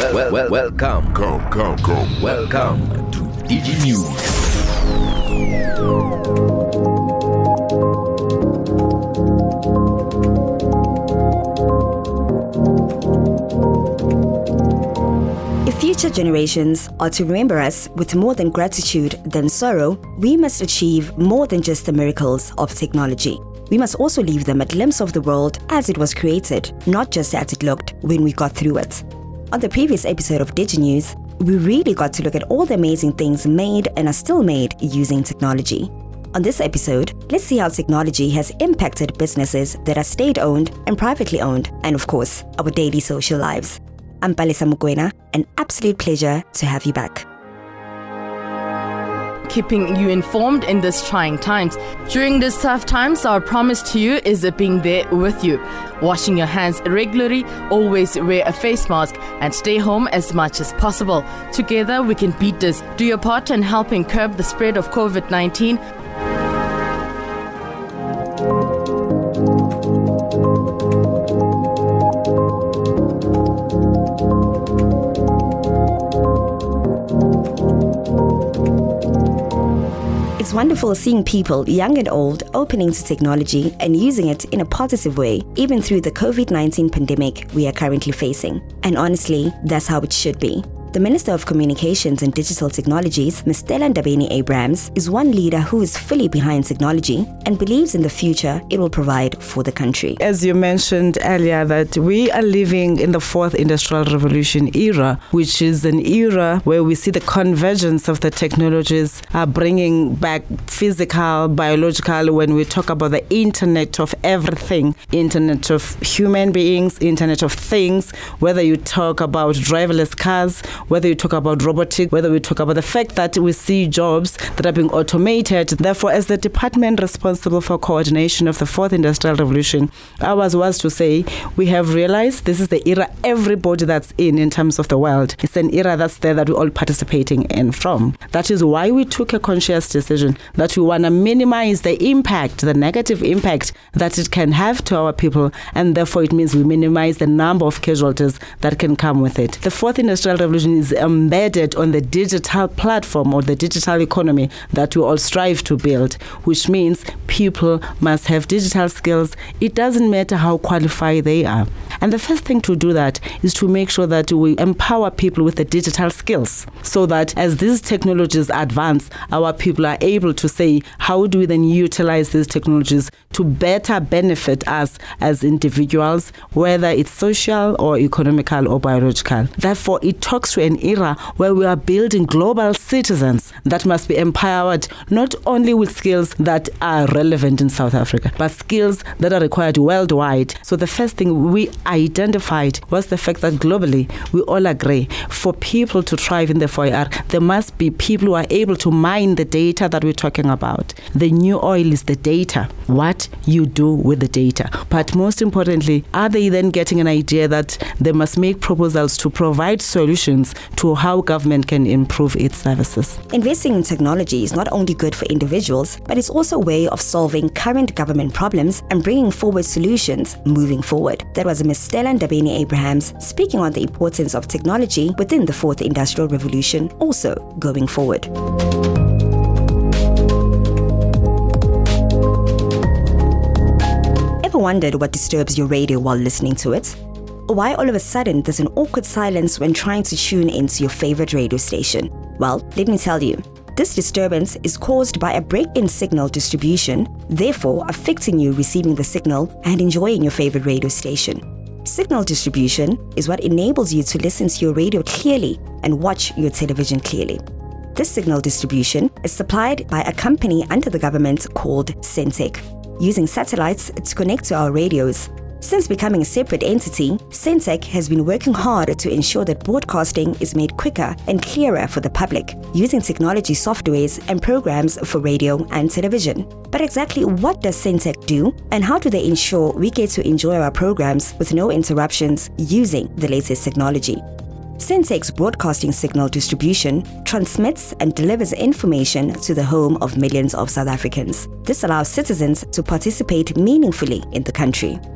Welcome to DG News. If future generations are to remember us with more than gratitude than sorrow, we must achieve more than just the miracles of technology. We must also leave them a glimpse of the world as it was created, not just as it looked when we got through it. On the previous episode of DigiNews, we really got to look at all the amazing things made and are still made using technology. On this episode, let's see how technology has impacted businesses that are state-owned and privately owned, and of course, our daily social lives. I'm Palesa Mukwena, an absolute pleasure to have you back. Keeping you informed in these trying times. During these tough times, our promise to you is being there with you. Washing your hands regularly, always wear a face mask, and stay home as much as possible. Together, we can beat this. Do your part in helping curb the spread of COVID-19. It's wonderful seeing people, young and old, opening to technology and using it in a positive way, even through the COVID-19 pandemic we are currently facing. And honestly, that's how it should be. The Minister of Communications and Digital Technologies, Ms. Stella Ndabeni-Abrahams, is one leader who is fully behind technology and believes in the future it will provide for the country. As you mentioned earlier, that we are living in the fourth industrial revolution era, which is an era where we see the convergence of the technologies bringing back physical, biological, when we talk about the internet of everything, internet of human beings, internet of things, whether you talk about driverless cars, whether you talk about robotics, whether we talk about the fact that we see jobs that are being automated. Therefore, as the department responsible for coordination of the fourth industrial revolution, ours was to say, we have realized this is the era everybody that's in terms of the world. It's an era that's there that we're all participating in from. That is why we took a conscious decision that we want to minimize the impact, the negative impact that it can have to our people, and therefore it means we minimize the number of casualties that can come with it. The fourth industrial revolution is embedded on the digital platform or the digital economy that we all strive to build, which means people must have digital skills. It doesn't matter how qualified they are. And the first thing to do that is to make sure that we empower people with the digital skills so that as these technologies advance, our people are able to say, how do we then utilize these technologies to better benefit us as individuals, whether it's social or economical or biological. Therefore, it talks to an era where we are building global citizens that must be empowered not only with skills that are relevant in South Africa, but skills that are required worldwide. So the first thing we identified was the fact that globally, we all agree for people to thrive in the 4R, there must be people who are able to mine the data that we're talking about. The new oil is the data, what you do with the data. But most importantly, are they then getting an idea that they must make proposals to provide solutions to how government can improve its services? Investing in technology is not only good for individuals, but it's also a way of solving current government problems and bringing forward solutions moving forward. That was Ms. Stella Ndabeni-Abrahams speaking on the importance of technology within the fourth industrial revolution, also going forward. Ever wondered what disturbs your radio while listening to it? Or why all of a sudden there's an awkward silence when trying to tune into your favorite radio station? Well, let me tell you. This disturbance is caused by a break in signal distribution, therefore affecting you receiving the signal and enjoying your favorite radio station. Signal distribution is what enables you to listen to your radio clearly and watch your television clearly. This signal distribution is supplied by a company under the government called Sentech, using satellites to connect to our radios. Since becoming a separate entity, Sentech has been working hard to ensure that broadcasting is made quicker and clearer for the public, using technology softwares and programs for radio and television. But exactly what does Sentech do, and how do they ensure we get to enjoy our programs with no interruptions using the latest technology? Sentech's broadcasting signal distribution transmits and delivers information to the home of millions of South Africans. This allows citizens to participate meaningfully in the country.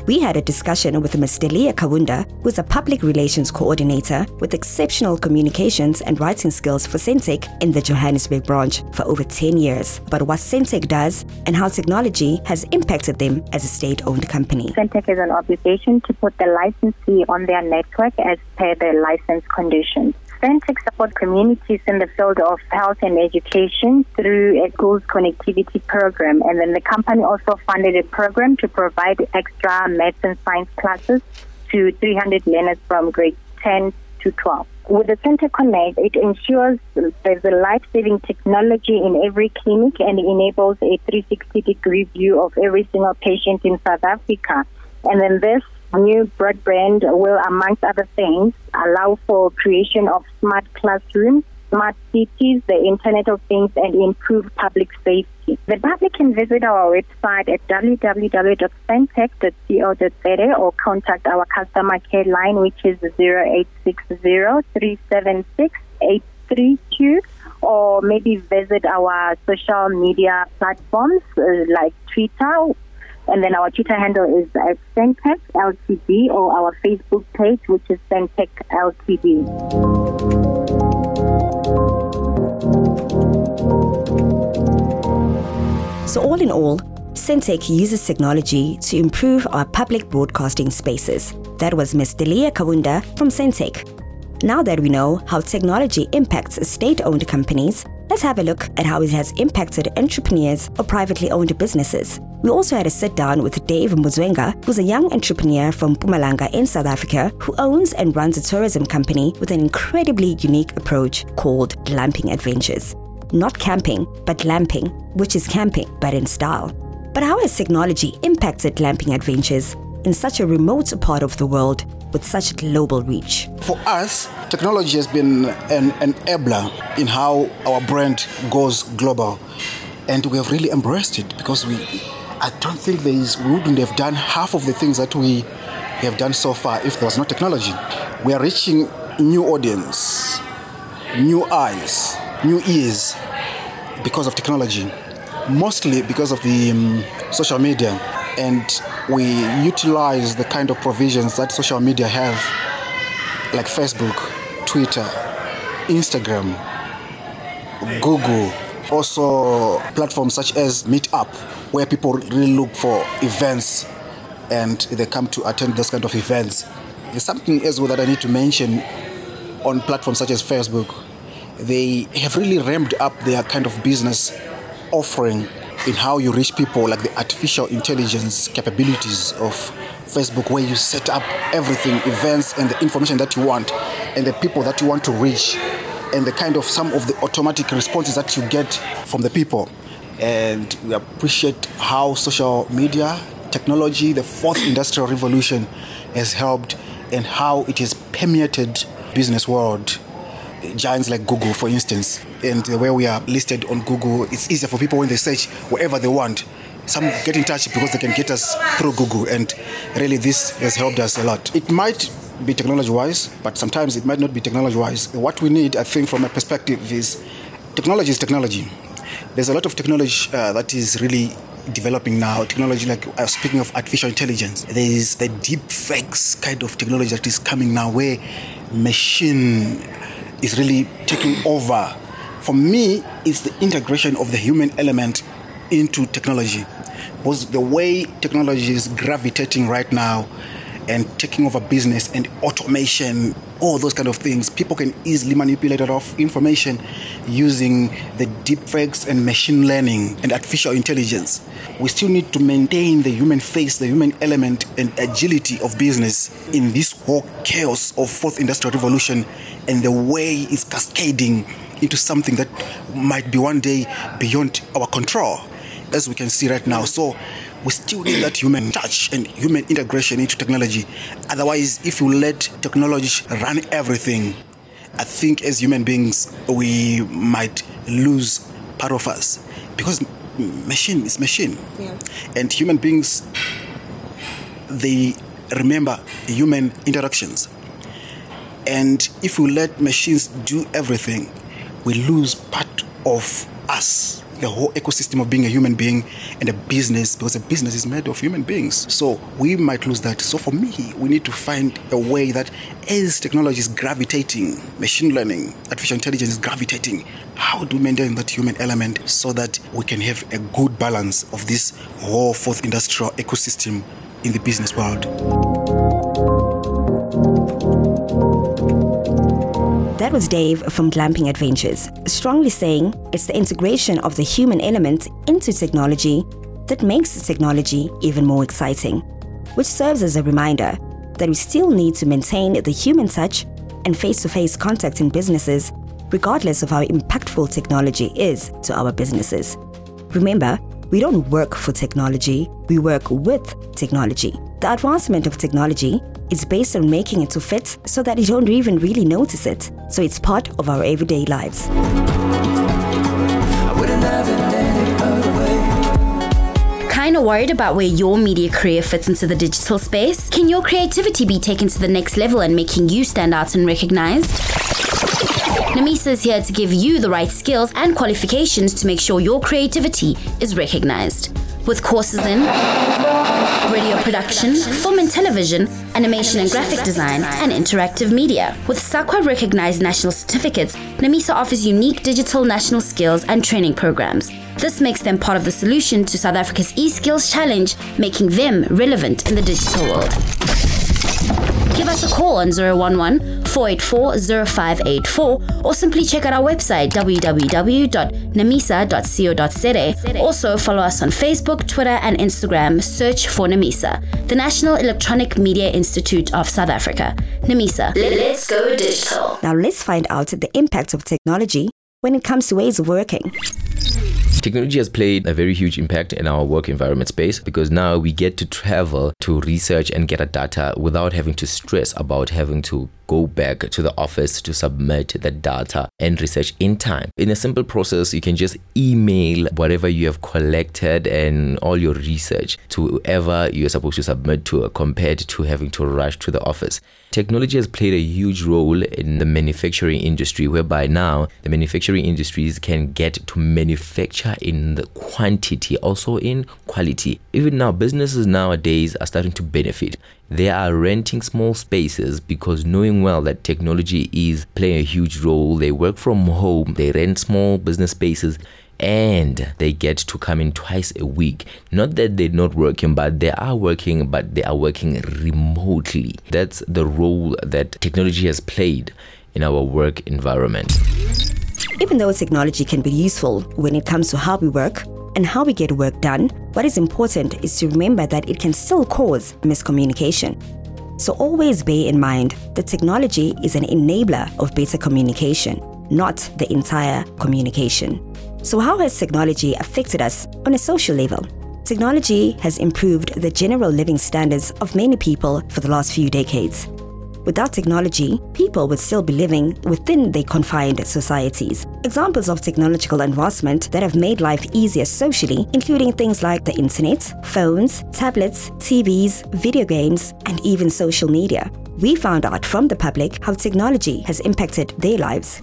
We had a discussion with Ms. Delia Kawunda, who is a public relations coordinator with exceptional communications and writing skills for Sentech in the Johannesburg branch for over 10 years, about what Sentech does and how technology has impacted them as a state-owned company. Sentech has an obligation to put the licensee on their network as per the license conditions. Sentech supports communities in the field of health and education through a schools connectivity program, and then the company also funded a program to provide extra maths and science classes to 300 learners from grade 10 to 12. With the Sentech Connect, it ensures there's a life-saving technology in every clinic and enables a 360-degree view of every single patient in South Africa. And then this new broadband will, amongst other things, allow for creation of smart classrooms, smart cities, the Internet of Things, and improve public safety. The public can visit our website at www.sentech.co.za or contact our customer care line, which is 0860-376-832, or maybe visit our social media platforms like Twitter. And then our Twitter handle is at Sentech Ltd, or our Facebook page, which is Sentech Ltd. So all in all, Sentech uses technology to improve our public broadcasting spaces. That was Ms. Delia Kawunda from Sentech. Now that we know how technology impacts state-owned companies, let's have a look at how it has impacted entrepreneurs or privately owned businesses. We also had a sit-down with Dave Muzwenga, who's a young entrepreneur from Mpumalanga in South Africa who owns and runs a tourism company with an incredibly unique approach called Glamping Adventures. Not camping, but glamping, which is camping, but in style. But how has technology impacted Glamping Adventures in such a remote part of the world with such global reach? For us, technology has been an enabler in how our brand goes global. And we have really embraced it because I don't think we wouldn't have done half of the things that we have done so far if there was no technology. We are reaching new audience, new eyes, new ears because of technology, mostly because of the social media. And we utilize the kind of provisions that social media have, like Facebook, Twitter, Instagram, Google, also platforms such as Meetup, where people really look for events and they come to attend those kind of events. There's something as well that I need to mention on platforms such as Facebook. They have really ramped up their kind of business offering in how you reach people, like the artificial intelligence capabilities of Facebook, where you set up everything, events and the information that you want and the people that you want to reach and the kind of some of the automatic responses that you get from the people. And we appreciate how social media, technology, the fourth industrial revolution has helped and how it has permeated business world. Giants like Google, for instance, and where we are listed on Google, it's easier for people when they search wherever they want. Some get in touch because they can get us through Google, and really this has helped us a lot. It might be technology-wise, but sometimes it might not be technology-wise. What we need, I think, from my perspective is technology. There's a lot of technology that is really developing now. Technology like, speaking of artificial intelligence, there is the deep fakes kind of technology that is coming now where machine is really taking over. For me, it's the integration of the human element into technology. Because the way technology is gravitating right now and taking over business and automation, all those kind of things, people can easily manipulate a lot of information using the deepfakes and machine learning and artificial intelligence. We still need to maintain the human face, the human element and agility of business in this whole chaos of fourth industrial revolution and the way it's cascading into something that might be one day beyond our control, as we can see right now. So we still need that human touch and human integration into technology. Otherwise, if you let technology run everything, I think as human beings, we might lose part of us. Because machine is machine. Yeah. And human beings, they remember human interactions. And if we let machines do everything, we lose part of us. the whole ecosystem of being a human being and a business, because a business is made of human beings. So we might lose that. So for me, we need to find a way that as technology is gravitating, machine learning, artificial intelligence is gravitating, how do we maintain that human element so that we can have a good balance of this whole fourth industrial ecosystem in the business world? That was Dave from Glamping Adventures, strongly saying it's the integration of the human element into technology that makes the technology even more exciting, which serves as a reminder that we still need to maintain the human touch and face-to-face contact in businesses, regardless of how impactful technology is to our businesses. Remember, we don't work for technology, we work with technology. The advancement of technology is based on making it to fit so that you don't even really notice it. So it's part of our everyday lives. Kinda worried about where your media career fits into the digital space? Can your creativity be taken to the next level and making you stand out and recognized? Nemisa is here to give you the right skills and qualifications to make sure your creativity is recognized. With courses in radio production, film and television, animation and graphic design, and interactive media. With SAQA recognized national certificates, Nemisa offers unique digital national skills and training programs. This makes them part of the solution to South Africa's eSkills Challenge, making them relevant in the digital world. Give us a call on 011-484-0584 or simply check out our website www.nemisa.co.za. Also follow us on Facebook, Twitter and Instagram. Search for Nemisa, the National Electronic Media Institute of South Africa. Nemisa, let's go digital. Now let's find out the impact of technology when it comes to ways of working. Technology has played a very huge impact in our work environment space because now we get to travel to research and get our data without having to stress about having to go back to the office to submit the data and research in time. In a simple process, you can just email whatever you have collected and all your research to whoever you're supposed to submit to, compared to having to rush to the office. Technology has played a huge role in the manufacturing industry, whereby now the manufacturing industries can get to manufacture in the quantity, also in quality. Even now, businesses nowadays are starting to benefit. They are renting small spaces because knowing well that technology is playing a huge role. They work from home, they rent small business spaces, and they get to come in twice a week. Not that they're not working, but they are working, but they are working remotely. That's the role that technology has played in our work environment. Even though technology can be useful when it comes to how we work and how we get work done, what is important is to remember that it can still cause miscommunication. So always bear in mind that technology is an enabler of better communication, not the entire communication. So how has technology affected us on a social level? Technology has improved the general living standards of many people for the last few decades. Without technology, people would still be living within their confined societies. Examples of technological advancement that have made life easier socially, including things like the internet, phones, tablets, TVs, video games, and even social media. We found out from the public how technology has impacted their lives.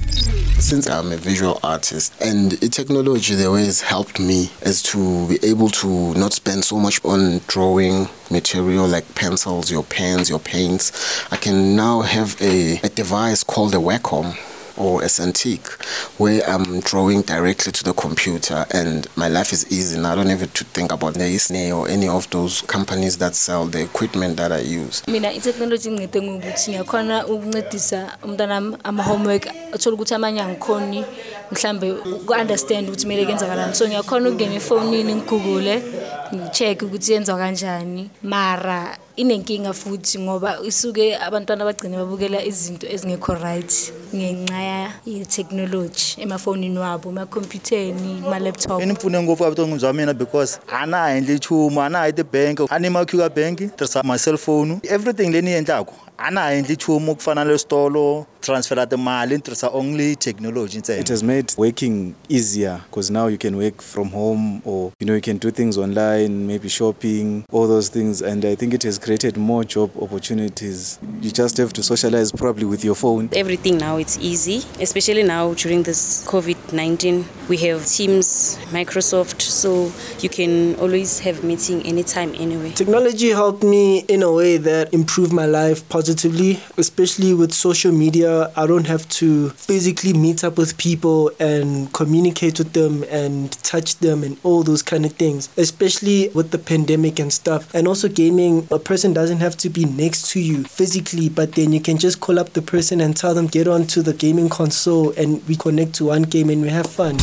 Since I'm a visual artist, and technology, the way it's helped me is to be able to not spend so much on drawing material like pencils, your pens, your paints. I can now have a device called a Wacom or a Cintiq, where I'm drawing directly to the computer and my life is easy. Now I don't have to think about Disney or any of those companies that sell the equipment that I use. Mina technology ngicede ngokuthi ngiyakhona ukuncedisa umntana ama homework athola ukuthi amanye angikhoni mhlambe uku-understand ukuthi kumele kenzakalani, so ngiyakhona ukungena efonini ngigoogle ngicheck ukuthi yenziwa kanjani, mara inenkinga futhi ngoba isuke abantwana abagcina babukela izinto ezingekho right ngenxa ye technology emafonini wabo, emacomputeni, ma-laptop. Inipfune ngopfu avuton'wini bya mina because ana ha endli nchumu, ana ha ti bank, ani makhika bank, tirhisa my cell phone, everything leyi ni endlako ana ha endli nchumu ku fana le stolo, transfer timali, tirhisa only technology ntsena. It has made working easier because now you can work from home, or you can do things online, maybe shopping, all those things, and I think it has created more job opportunities. You just have to socialize probably with your phone. Everything now it's easy, especially now during this COVID-19. We have Teams, Microsoft, so you can always have meeting anytime, anywhere. Technology helped me in a way that improved my life positively, especially with social media. I don't have to physically meet up with people and communicate with them and touch them and all those kind of things, especially with the pandemic and stuff. And also gaming, a person doesn't have to be next to you physically, but then you can just call up the person and tell them get onto the gaming console and we connect to one game and we have fun.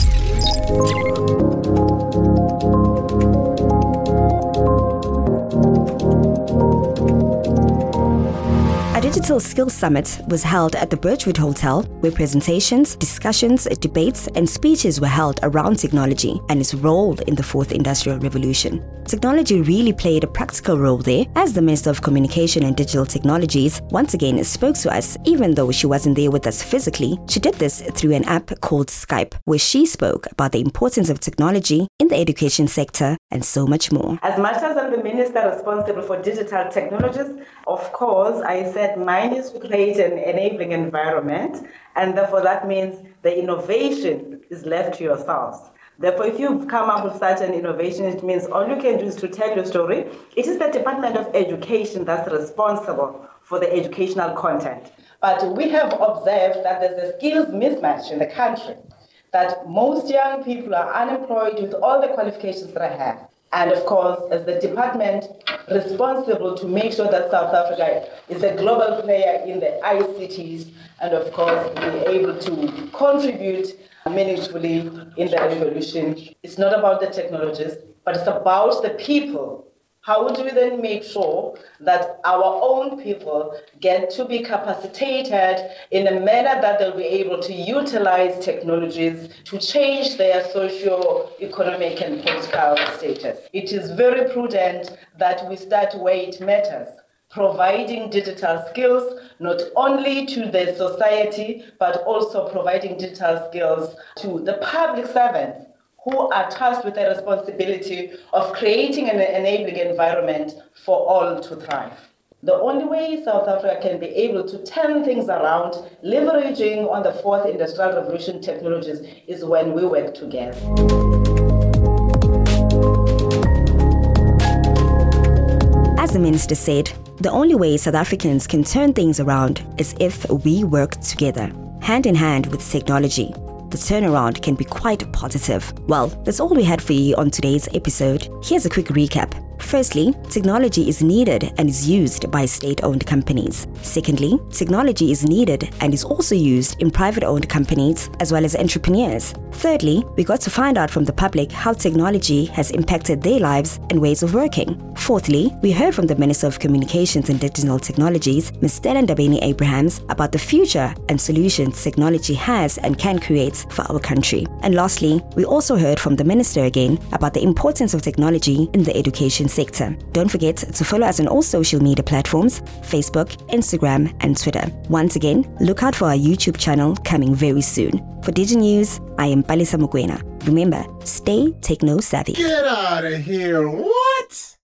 A Digital Skills Summit was held at the Birchwood Hotel, where presentations, discussions, debates, and speeches were held around technology and its role in the fourth industrial revolution. Technology really played a practical role there, as the Minister of Communication and Digital Technologies once again spoke to us, even though she wasn't there with us physically. She did this through an app called Skype, where she spoke about the importance of technology in the education sector and so much more. As much as I'm the minister responsible for digital technologies, of course, I said mine is to create an enabling environment, and therefore that means the innovation is left to yourselves. Therefore, if you've come up with such an innovation, it means all you can do is to tell your story. It is the Department of Education that's responsible for the educational content. But we have observed that there's a skills mismatch in the country, that most young people are unemployed with all the qualifications that I have. And of course, as the department responsible to make sure that South Africa is a global player in the ICTs, and of course, be able to contribute meaningfully in the revolution. It's not about the technologies, but it's about the people. How do we then make sure that our own people get to be capacitated in a manner that they'll be able to utilize technologies to change their socio-economic and political status? It is very prudent that we start where it matters, providing digital skills not only to the society, but also providing digital skills to the public servants who are tasked with the responsibility of creating an enabling environment for all to thrive. The only way South Africa can be able to turn things around, leveraging on the fourth industrial revolution technologies, is when we work together. As the minister said, the only way South Africans can turn things around is if we work together, hand in hand with technology. The turnaround can be quite positive. Well, that's all we had for you on today's episode. Here's a quick recap. Firstly, technology is needed and is used by state-owned companies. Secondly, technology is needed and is also used in private-owned companies as well as entrepreneurs. Thirdly, we got to find out from the public how technology has impacted their lives and ways of working. Fourthly, we heard from the Minister of Communications and Digital Technologies, Ms. Stella Ndabeni-Abrahams, about the future and solutions technology has and can create for our country. And lastly, we also heard from the Minister again about the importance of technology in the education sector. Don't forget to follow us on all social media platforms, Facebook, Instagram, and Twitter. Once again, look out for our YouTube channel coming very soon. For DigiNews, I am Palisa Mokwena. Remember, stay techno-savvy. Get out of here, what?